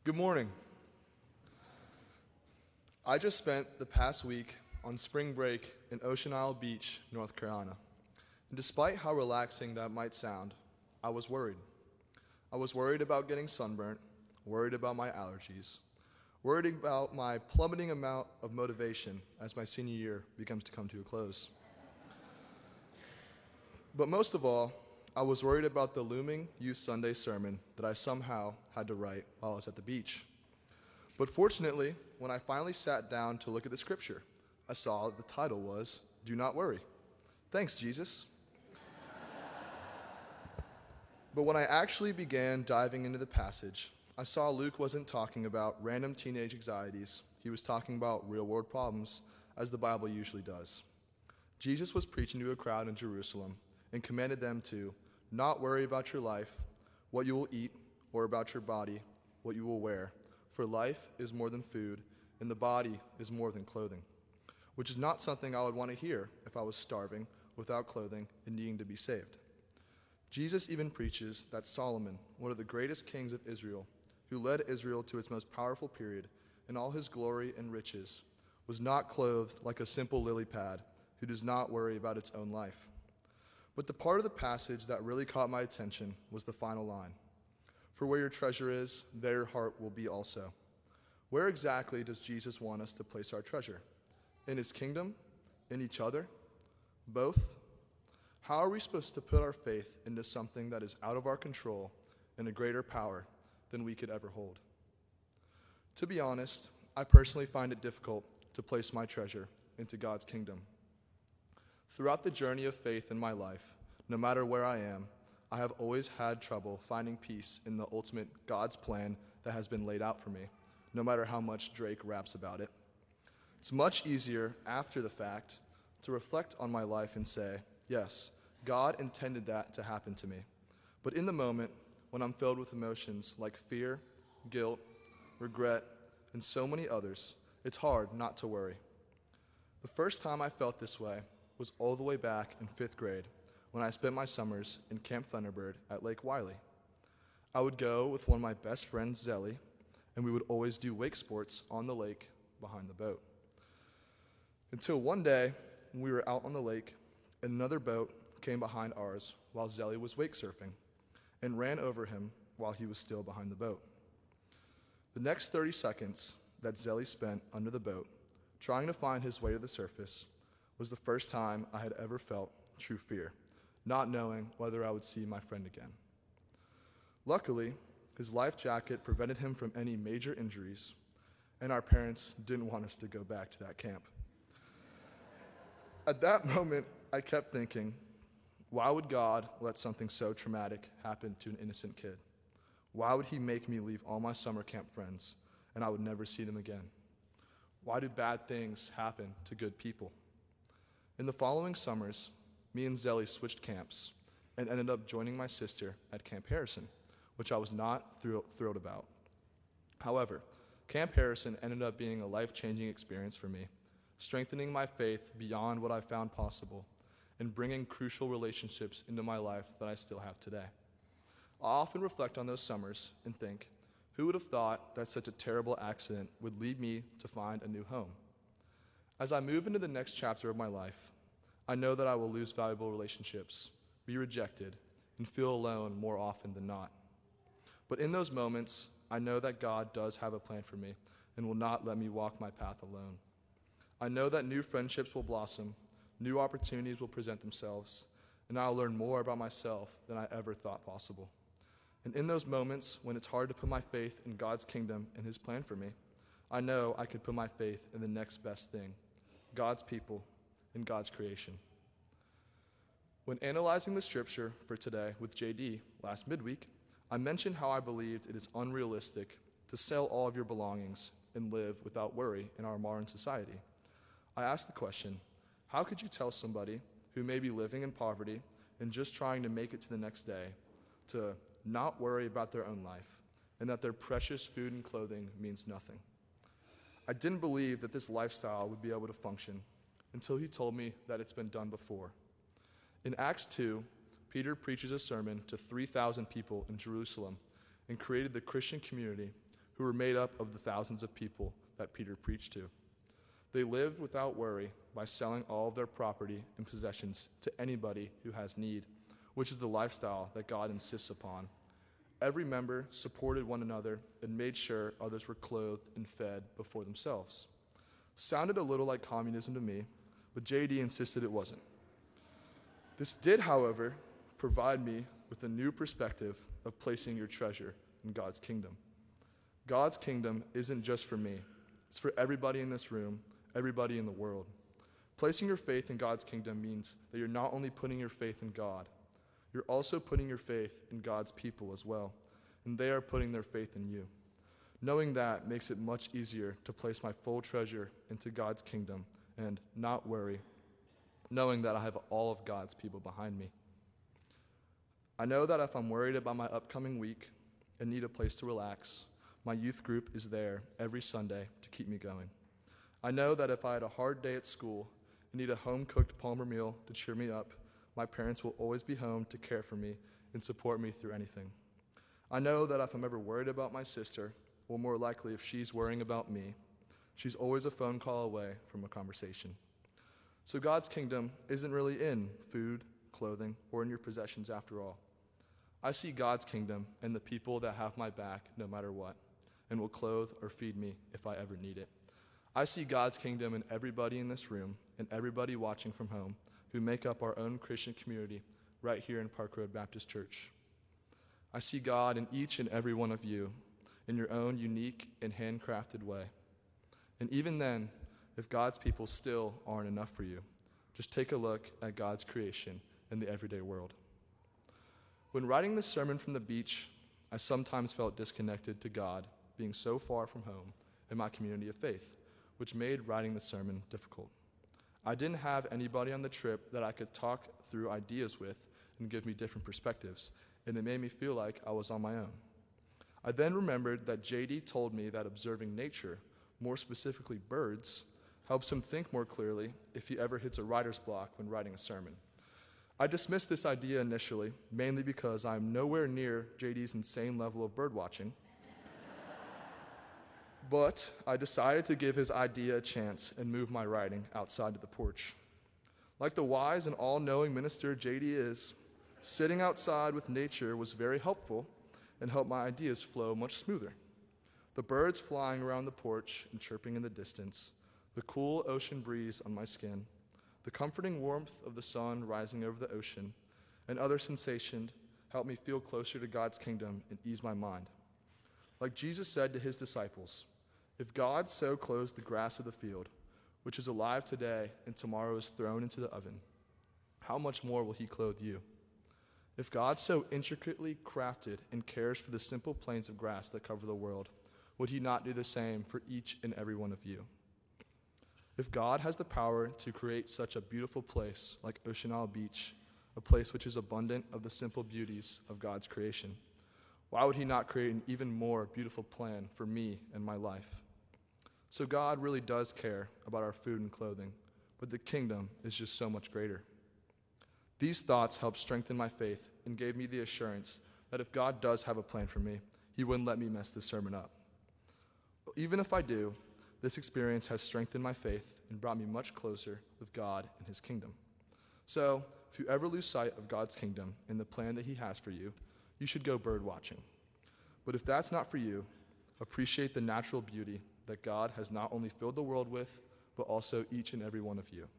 Good morning. I just spent the past week on spring break in Ocean Isle Beach, North Carolina. And despite how relaxing that might sound, I was worried. I was worried about getting sunburnt, worried about my allergies, worried about my plummeting amount of motivation as my senior year begins to come to a close. But most of all, I was worried about the looming Youth Sunday sermon that I somehow had to write while I was at the beach. But fortunately, when I finally sat down to look at the scripture, I saw that the title was, "Do Not Worry." Thanks, Jesus. But when I actually began diving into the passage, I saw Luke wasn't talking about random teenage anxieties. He was talking about real-world problems, as the Bible usually does. Jesus was preaching to a crowd in Jerusalem and commanded them to not worry about your life, what you will eat, or about your body, what you will wear. For life is more than food, and the body is more than clothing, which is not something I would want to hear if I was starving, without clothing, and needing to be saved. Jesus even preaches that Solomon, one of the greatest kings of Israel, who led Israel to its most powerful period in all his glory and riches, was not clothed like a simple lily pad, who does not worry about its own life. But the part of the passage that really caught my attention was the final line. For where your treasure is, there your heart will be also. Where exactly does Jesus want us to place our treasure? In his kingdom? In each other? Both? How are we supposed to put our faith into something that is out of our control and a greater power than we could ever hold? To be honest, I personally find it difficult to place my treasure into God's kingdom. Throughout the journey of faith in my life, no matter where I am, I have always had trouble finding peace in the ultimate God's plan that has been laid out for me, no matter how much Drake raps about it. It's much easier after the fact to reflect on my life and say, yes, God intended that to happen to me. But in the moment, when I'm filled with emotions like fear, guilt, regret, and so many others, it's hard not to worry. The first time I felt this way was all the way back in 5th grade when I spent my summers in Camp Thunderbird at Lake Wiley. I would go with one of my best friends, Zelly, and we would always do wake sports on the lake behind the boat. Until one day, we were out on the lake, and another boat came behind ours while Zelly was wake surfing and ran over him while he was still behind the boat. The next 30 seconds that Zelly spent under the boat, trying to find his way to the surface, was the first time I had ever felt true fear, not knowing whether I would see my friend again. Luckily, his life jacket prevented him from any major injuries, and our parents didn't want us to go back to that camp. At that moment, I kept thinking, why would God let something so traumatic happen to an innocent kid? Why would he make me leave all my summer camp friends and I would never see them again? Why do bad things happen to good people? In the following summers, me and Zelly switched camps and ended up joining my sister at Camp Harrison, which I was not thrilled about. However, Camp Harrison ended up being a life-changing experience for me, strengthening my faith beyond what I found possible and bringing crucial relationships into my life that I still have today. I often reflect on those summers and think, who would have thought that such a terrible accident would lead me to find a new home? As I move into the next chapter of my life, I know that I will lose valuable relationships, be rejected, and feel alone more often than not. But in those moments, I know that God does have a plan for me and will not let me walk my path alone. I know that new friendships will blossom, new opportunities will present themselves, and I'll learn more about myself than I ever thought possible. And in those moments when it's hard to put my faith in God's kingdom and his plan for me, I know I could put my faith in the next best thing, God's people and God's creation. When analyzing the scripture for today with JD last midweek, I mentioned how I believed it is unrealistic to sell all of your belongings and live without worry in our modern society. I asked the question, how could you tell somebody who may be living in poverty and just trying to make it to the next day to not worry about their own life and that their precious food and clothing means nothing? I didn't believe that this lifestyle would be able to function until he told me that it's been done before. In Acts 2, Peter preaches a sermon to 3,000 people in Jerusalem and created the Christian community who were made up of the thousands of people that Peter preached to. They lived without worry by selling all of their property and possessions to anybody who has need, which is the lifestyle that God insists upon. Every member supported one another and made sure others were clothed and fed before themselves. Sounded a little like communism to me, but JD insisted it wasn't. This did, however, provide me with a new perspective of placing your treasure in God's kingdom. God's kingdom isn't just for me. It's for everybody in this room, everybody in the world. Placing your faith in God's kingdom means that you're not only putting your faith in God, you're also putting your faith in God's people as well, and they are putting their faith in you. Knowing that makes it much easier to place my full treasure into God's kingdom and not worry, knowing that I have all of God's people behind me. I know that if I'm worried about my upcoming week and need a place to relax, my youth group is there every Sunday to keep me going. I know that if I had a hard day at school and need a home-cooked Palmer meal to cheer me up, my parents will always be home to care for me and support me through anything. I know that if I'm ever worried about my sister, or more likely if she's worrying about me, she's always a phone call away from a conversation. So God's kingdom isn't really in food, clothing, or in your possessions after all. I see God's kingdom in the people that have my back no matter what, and will clothe or feed me if I ever need it. I see God's kingdom in everybody in this room and everybody watching from home who make up our own Christian community right here in Park Road Baptist Church. I see God in each and every one of you in your own unique and handcrafted way. And even then, if God's people still aren't enough for you, just take a look at God's creation in the everyday world. When writing this sermon from the beach, I sometimes felt disconnected to God, being so far from home in my community of faith, which made writing the sermon difficult. I didn't have anybody on the trip that I could talk through ideas with and give me different perspectives, and it made me feel like I was on my own. I then remembered that JD told me that observing nature, more specifically birds, helps him think more clearly if he ever hits a writer's block when writing a sermon. I dismissed this idea initially, mainly because I'm nowhere near JD's insane level of bird watching. But I decided to give his idea a chance and move my writing outside of the porch. Like the wise and all-knowing minister JD is, sitting outside with nature was very helpful and helped my ideas flow much smoother. The birds flying around the porch and chirping in the distance, the cool ocean breeze on my skin, the comforting warmth of the sun rising over the ocean, and other sensations helped me feel closer to God's kingdom and ease my mind. Like Jesus said to his disciples, "If God so clothes the grass of the field, which is alive today and tomorrow is thrown into the oven, how much more will he clothe you? If God so intricately crafted and cares for the simple plains of grass that cover the world, would he not do the same for each and every one of you? If God has the power to create such a beautiful place like Ocean Isle Beach, a place which is abundant of the simple beauties of God's creation, why would he not create an even more beautiful plan for me and my life? So God really does care about our food and clothing, but the kingdom is just so much greater." These thoughts helped strengthen my faith and gave me the assurance that if God does have a plan for me, he wouldn't let me mess this sermon up. Even if I do, this experience has strengthened my faith and brought me much closer with God and his kingdom. So, if you ever lose sight of God's kingdom and the plan that he has for you, you should go bird watching. But if that's not for you, appreciate the natural beauty that God has not only filled the world with, but also each and every one of you.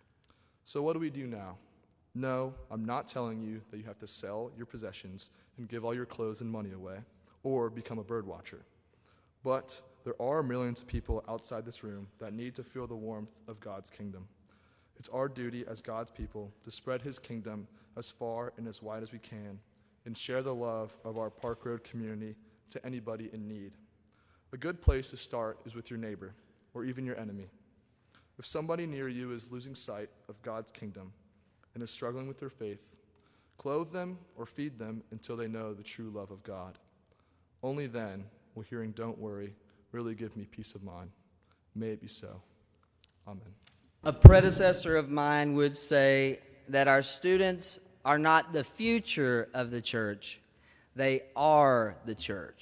So what do we do now? No, I'm not telling you that you have to sell your possessions and give all your clothes and money away, or become a bird watcher. But there are millions of people outside this room that need to feel the warmth of God's kingdom. It's our duty as God's people to spread his kingdom as far and as wide as we can and share the love of our Park Road community to anybody in need. A good place to start is with your neighbor or even your enemy. If somebody near you is losing sight of God's kingdom and is struggling with their faith, clothe them or feed them until they know the true love of God. Only then will hearing "don't worry" really give me peace of mind. May it be so. Amen. A predecessor of mine would say that our students are not the future of the church, they are the church.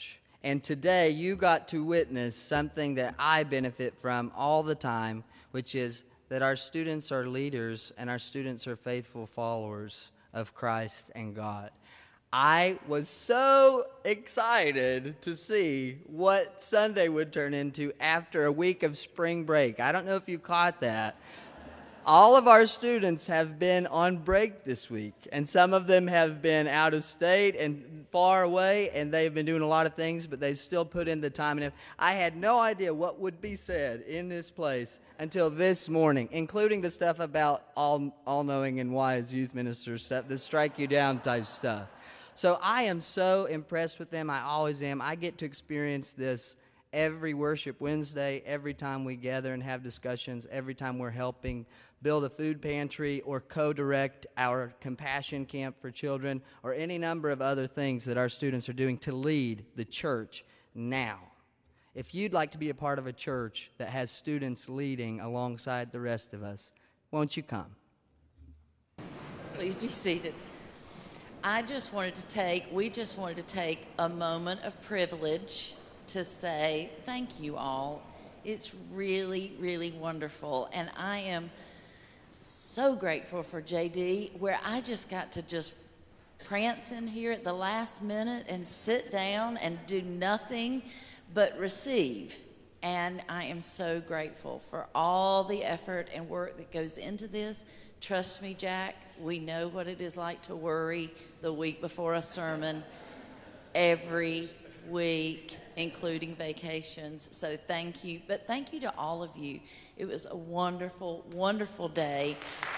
And today you got to witness something that I benefit from all the time, which is that our students are leaders and our students are faithful followers of Christ and God. I was so excited to see what Sunday would turn into after a week of spring break. I don't know if you caught that. All of our students have been on break this week, and some of them have been out of state and far away, and they've been doing a lot of things, but they've still put in the time. And I had no idea what would be said in this place until this morning, including the stuff about all-knowing and wise youth minister stuff, the strike you down type stuff. So I am so impressed with them. I always am. I get to experience this every Worship Wednesday, every time we gather and have discussions, every time we're helping build a food pantry or co-direct our compassion camp for children or any number of other things that our students are doing to lead the church now. If you'd like to be a part of a church that has students leading alongside the rest of us, won't you come? Please be seated. We just wanted to take a moment of privilege to say thank you all. It's really, really wonderful. And I am so grateful for JD, where I just got to just prance in here at the last minute and sit down and do nothing but receive. And I am so grateful for all the effort and work that goes into this. Trust me, Jack, we know what it is like to worry the week before a sermon every week, including vacations. So thank you. But thank you to all of you. It was a wonderful, wonderful day.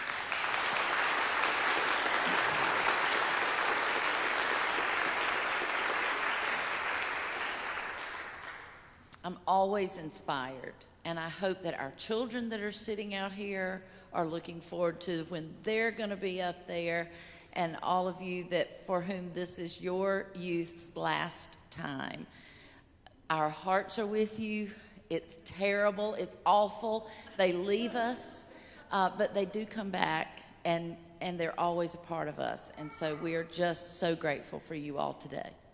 I'm always inspired, and I hope that our children that are sitting out here are looking forward to when they're going to be up there, and all of you that for whom this is your youth's last time. Our hearts are with you. It's terrible. It's awful. They leave us, but they do come back, and they're always a part of us. And so we are just so grateful for you all today.